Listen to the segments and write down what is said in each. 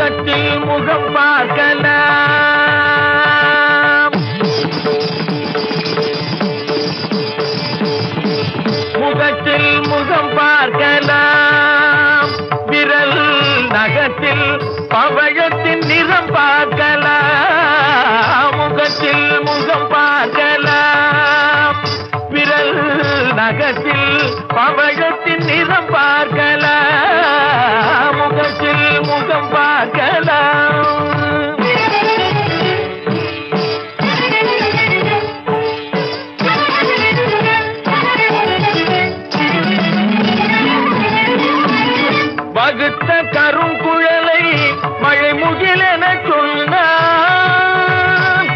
முகத்தில் முகம் பார்க்கலாம். முகத்தில் முகம் பார்க்கலாம். விரல் நகத்தில் பவழத்தின் நிறம் பார்க்கலாம். முகத்தில் முகம் பார்க்கலாம். விரல் நகத்தில் பவழத்தின் நிறம் பார்க்கலாம். முகத்தில் முகம் பார்க்கலாம். வகுத்த கருங்குழலை மழை முகிலென சொன்னான்.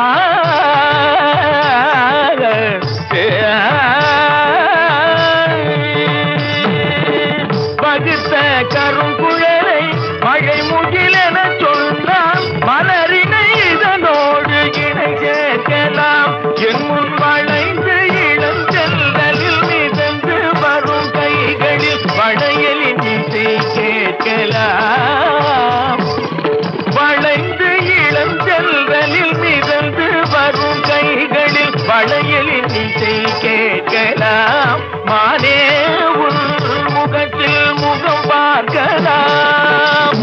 வகுத்த கருங்குழலை மழை முகிலென சொன்னான். மலரினை இதனோடு இணை சேர்க்கலாம். என் முன் வளைந்து இளம் செல்லலில் மிதந்து வரும் கைகளில் வளையலின் இசை கேட்கலாம். வளைந்து இளம் செல்லலில் மிதந்து வரும் கைகளில் வளையலின் இசை கேட்கலாம். மானே உன் முகத்தில் முகம் பார்க்கலாம்.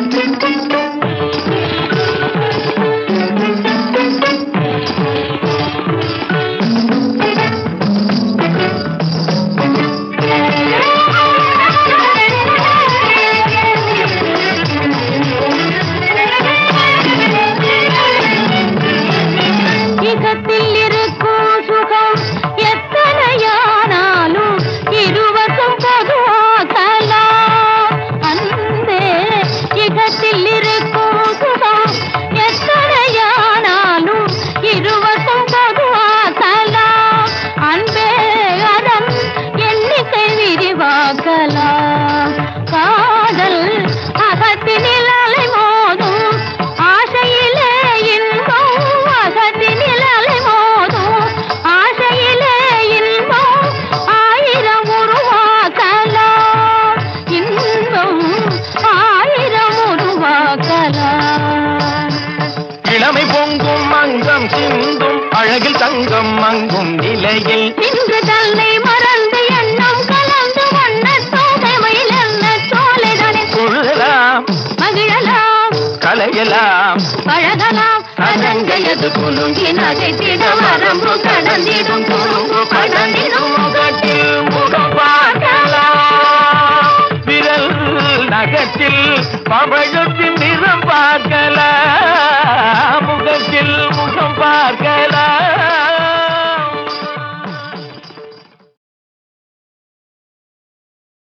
காதல் அகத்தினில் அலை மோதும் ஆசையிலே இன்பம். அகத்தினில் அலை மோதும் ஆசையிலே இன்பம். ஆயிரம் உருவாக்கலாம். இன்பம் ஆயிரம் உருவாக்கலாம். இளமை பொங்கும் அங்கம் சிந்தும் அழகில் தங்கம் மங்கும் நிலையில் நின்று தன்னை மறந்து எண்ணம் கலந்து வண்ண சோகைமையில் என்ன சோலைதானே கொள்ளலாம். மகிழலாம், கலையலாம், பழகலாம். அதங்கையது குலுங்கி நகைத்திட வரம்பு கடந்திடும் குறும்பு கடந்திடும். முகத்தில் முகம் பார்க்கலாம். விரல் நகத்தில் பவழ